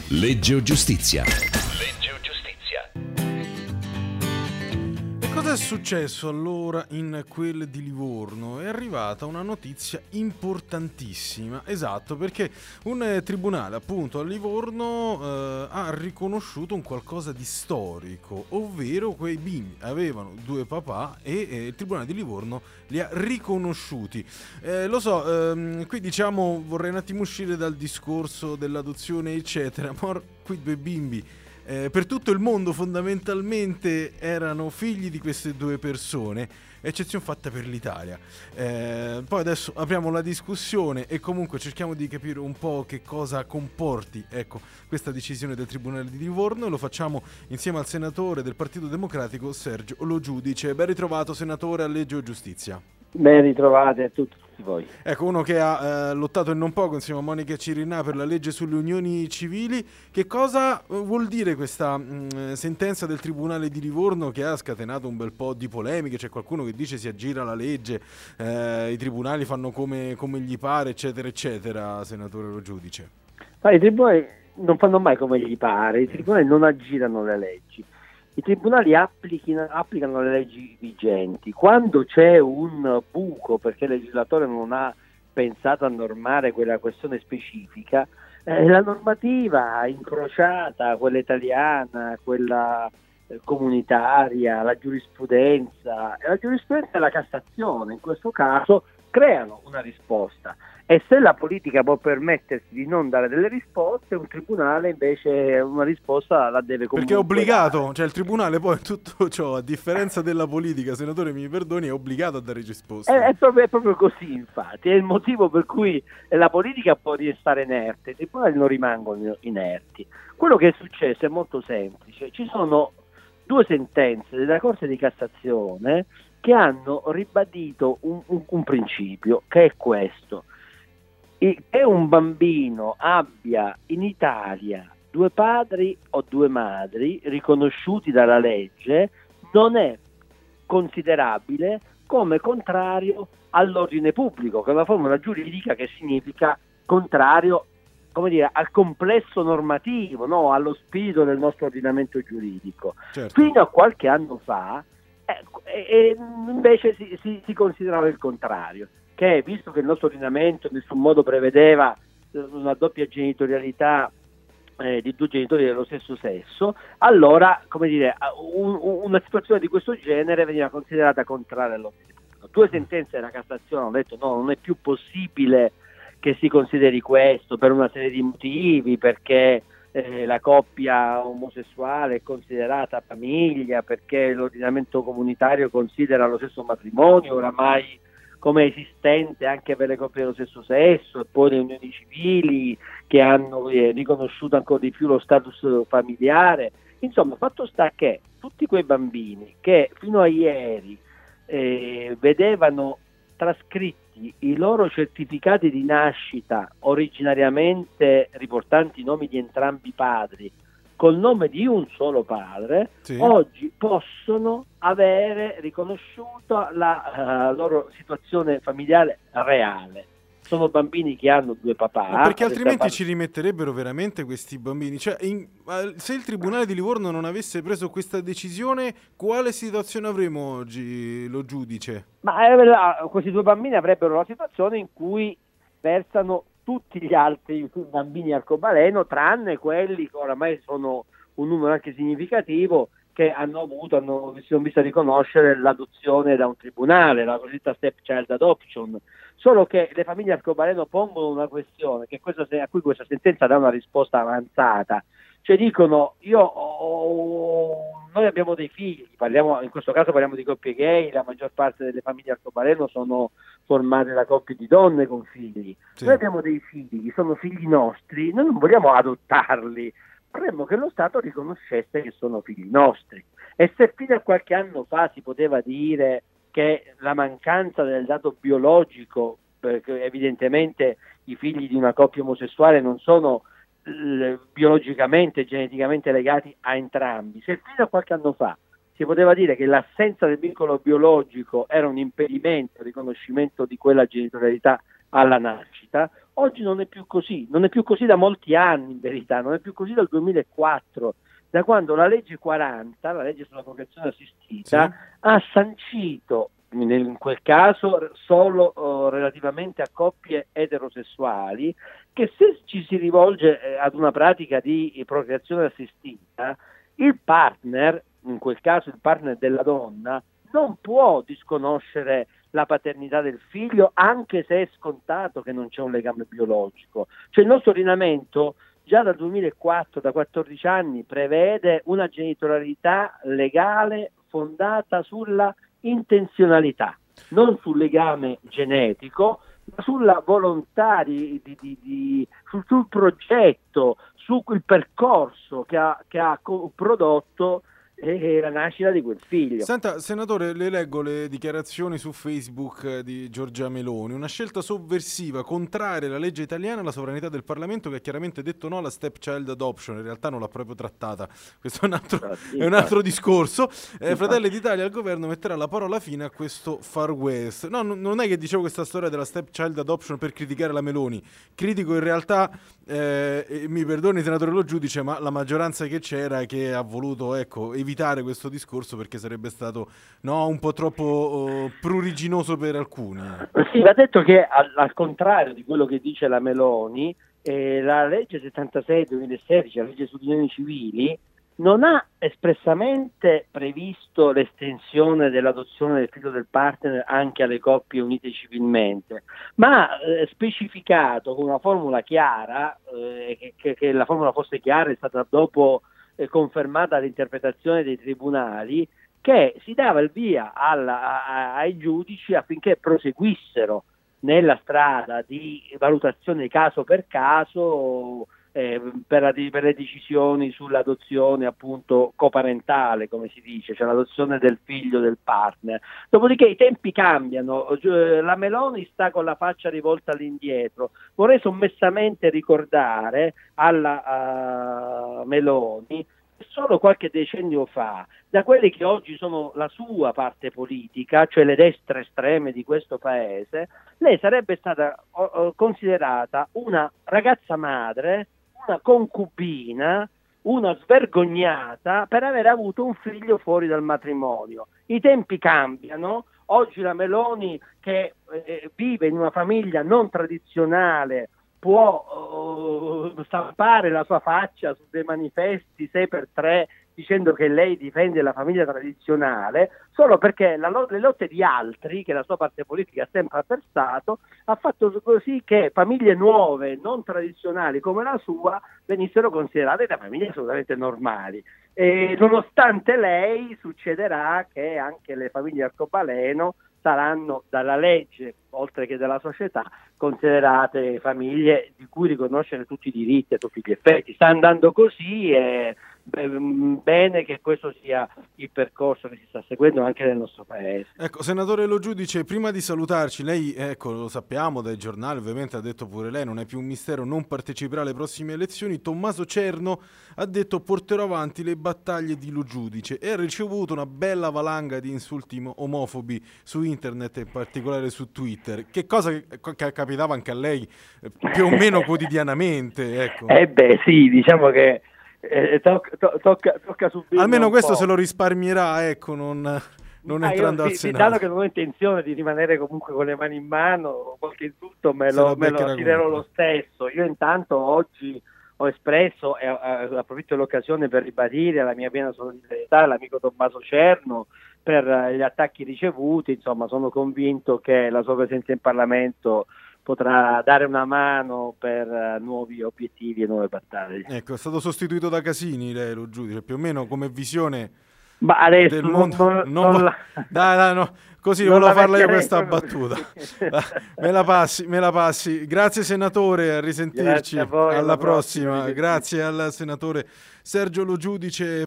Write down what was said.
Legge o giustizia? Cosa è successo allora in quel di Livorno? È arrivata una notizia importantissima, esatto, perché un tribunale appunto a Livorno ha riconosciuto un qualcosa di storico, ovvero quei bimbi avevano due papà e il tribunale di Livorno li ha riconosciuti. Lo so, qui diciamo vorrei un attimo uscire dal discorso dell'adozione eccetera, ma qui due bimbi per tutto il mondo fondamentalmente erano figli di queste due persone, eccezione fatta per l'Italia. Poi adesso apriamo la discussione e comunque cerchiamo di capire un po' che cosa comporti, ecco, questa decisione del Tribunale di Livorno, e lo facciamo insieme al senatore del Partito Democratico Sergio Lo Giudice. Ben ritrovato senatore a Legge o Giustizia. Ben ritrovati a tutti voi. Ecco, uno che ha lottato e non poco insieme a Monica Cirinà per la legge sulle unioni civili. Che cosa vuol dire questa sentenza del Tribunale di Livorno che ha scatenato un bel po' di polemiche? C'è qualcuno che dice si aggira la legge, i tribunali fanno come gli pare, eccetera, eccetera, senatore Lo Giudice. I tribunali non fanno mai come gli pare, i tribunali non aggirano le leggi. I tribunali applicano le leggi vigenti. Quando c'è un buco perché il legislatore non ha pensato a normare quella questione specifica, la normativa incrociata, quella italiana, quella comunitaria, la giurisprudenza e la Cassazione in questo caso creano una risposta. E se la politica può permettersi di non dare delle risposte, un tribunale invece una risposta la deve comunque perché è obbligato, dare. Cioè il tribunale poi tutto ciò, a differenza della politica, senatore mi perdoni, è obbligato a dare risposte. È proprio così, infatti, è il motivo per cui la politica può restare inerte, i tribunali non rimangono inerti. Quello che è successo è molto semplice, ci sono due sentenze della Corte di Cassazione che hanno ribadito un principio, che è questo: che un bambino abbia in Italia due padri o due madri riconosciuti dalla legge non è considerabile come contrario all'ordine pubblico, che è una formula giuridica che significa contrario, come dire, al complesso normativo, no? Allo spirito del nostro ordinamento giuridico. Certo. Fino a qualche anno fa invece si considerava il contrario, che visto che il nostro ordinamento in nessun modo prevedeva una doppia genitorialità di due genitori dello stesso sesso, allora, come dire, una situazione di questo genere veniva considerata contraria all'ordine pubblico. Due sentenze della Cassazione hanno detto no, non è più possibile che si consideri questo per una serie di motivi, perché la coppia omosessuale è considerata famiglia, perché l'ordinamento comunitario considera lo stesso matrimonio oramai come esistente anche per le coppie dello stesso sesso, e poi le unioni civili che hanno riconosciuto ancora di più lo status familiare. Insomma, fatto sta che tutti quei bambini che fino a ieri vedevano trascritti i loro certificati di nascita originariamente riportanti i nomi di entrambi i padri col nome di un solo padre, sì, oggi possono avere riconosciuto la loro situazione familiare reale. Sono bambini che hanno due papà. Perché altrimenti ci rimetterebbero veramente questi bambini. Cioè, se il Tribunale di Livorno non avesse preso questa decisione, quale situazione avremo oggi, Lo Giudice? Ma questi due bambini avrebbero la situazione in cui versano tutti gli altri bambini arcobaleno, tranne quelli che oramai sono un numero anche significativo, che si sono visto riconoscere l'adozione da un tribunale, la cosiddetta stepchild adoption. Solo che le famiglie arcobaleno pongono una questione a cui questa sentenza dà una risposta avanzata. Cioè dicono, noi abbiamo dei figli, in questo caso parliamo di coppie gay, la maggior parte delle famiglie arcobaleno sono formate da coppie di donne con figli. Sì. Noi abbiamo dei figli, sono figli nostri, noi non vogliamo adottarli, vorremmo che lo Stato riconoscesse che sono figli nostri. E se fino a qualche anno fa si poteva dire che la mancanza del dato biologico, perché evidentemente i figli di una coppia omosessuale non sono biologicamente, geneticamente legati a entrambi, se fino a qualche anno fa si poteva dire che l'assenza del vincolo biologico era un impedimento al riconoscimento di quella genitorialità alla nascita. Oggi non è più così, non è più così da molti anni in verità, non è più così dal 2004, da quando la legge 40, la legge sulla procreazione assistita, Sì. ha sancito, in quel caso solo relativamente a coppie eterosessuali, che se ci si rivolge ad una pratica di procreazione assistita, il partner, in quel caso il partner della donna, non può disconoscere la paternità del figlio, anche se è scontato che non c'è un legame biologico. Cioè il nostro ordinamento già dal 2004, da 14 anni, prevede una genitorialità legale fondata sulla intenzionalità, non sul legame genetico, ma sulla volontà sul progetto, sul percorso che ha prodotto la nascita di quel figlio. Senta, senatore, le leggo le dichiarazioni su Facebook di Giorgia Meloni. Una scelta sovversiva, contraria alla legge italiana e alla sovranità del Parlamento, che ha chiaramente detto no alla stepchild adoption. In realtà non l'ha proprio trattata. Questo è un altro discorso. Fratelli d'Italia al governo metterà la parola fine a questo Far West. No, non è che dicevo questa storia della stepchild adoption per criticare la Meloni. Critico in realtà, mi perdoni senatore Lo Giudice, ma la maggioranza che c'era che ha voluto, ecco, evitare questo discorso perché sarebbe stato un po' troppo pruriginoso per alcuni. Sì, va detto che al contrario di quello che dice la Meloni, la legge 76/2016, la legge sulle unioni civili, non ha espressamente previsto l'estensione dell'adozione del figlio del partner anche alle coppie unite civilmente, ma ha specificato con una formula chiara, che la formula fosse chiara è stata dopo confermata l'interpretazione dei tribunali, che si dava il via ai giudici affinché proseguissero nella strada di valutazione caso per caso per le decisioni sull'adozione appunto coparentale, come si dice, cioè l'adozione del figlio del partner. Dopodiché i tempi cambiano, la Meloni sta con la faccia rivolta all'indietro. Vorrei sommessamente ricordare alla Meloni che solo qualche decennio fa, da quelli che oggi sono la sua parte politica, cioè le destre estreme di questo paese, lei sarebbe stata considerata una ragazza madre, una concubina, una svergognata per aver avuto un figlio fuori dal matrimonio. I tempi cambiano, oggi la Meloni che vive in una famiglia non tradizionale può stampare la sua faccia su dei manifesti 6x3 dicendo che lei difende la famiglia tradizionale solo perché le lotte di altri, che la sua parte politica ha sempre avversato, ha fatto così che famiglie nuove, non tradizionali come la sua, venissero considerate da famiglie assolutamente normali. E nonostante lei, succederà che anche le famiglie arcobaleno saranno dalla legge, oltre che dalla società, considerate famiglie di cui riconoscere tutti i diritti e tutti gli effetti. Sta andando così e bene che questo sia il percorso che si sta seguendo anche nel nostro paese. Ecco, senatore Lo Giudice, prima di salutarci, lei, ecco, lo sappiamo dai giornali, ovviamente ha detto pure lei, non è più un mistero, non parteciperà alle prossime elezioni. Tommaso Cerno ha detto porterò avanti le battaglie di Lo Giudice e ha ricevuto una bella valanga di insulti omofobi su internet, in particolare su Twitter. Che cosa che capitava anche a lei più o meno quotidianamente, ecco. Sì, diciamo che tocca subire. Almeno questo se lo risparmierà, ecco, non entrando al Senato. Dato che non ho intenzione di rimanere comunque con le mani in mano, qualche insulto me lo tirerò lo stesso. Io intanto oggi ho espresso, e approfitto dell'occasione per ribadire la mia piena solidarietà all'amico Tommaso Cerno per gli attacchi ricevuti. Insomma, sono convinto che la sua presenza in Parlamento potrà dare una mano per nuovi obiettivi e nuove battaglie. Ecco, è stato sostituito da Casini, lei, Lo Giudice, più o meno come visione ma adesso del mondo. No, così volevo farla io questa battuta. me la passi. Grazie senatore, a risentirci. Grazie a voi, alla prossima. Grazie al senatore Sergio Lo Giudice.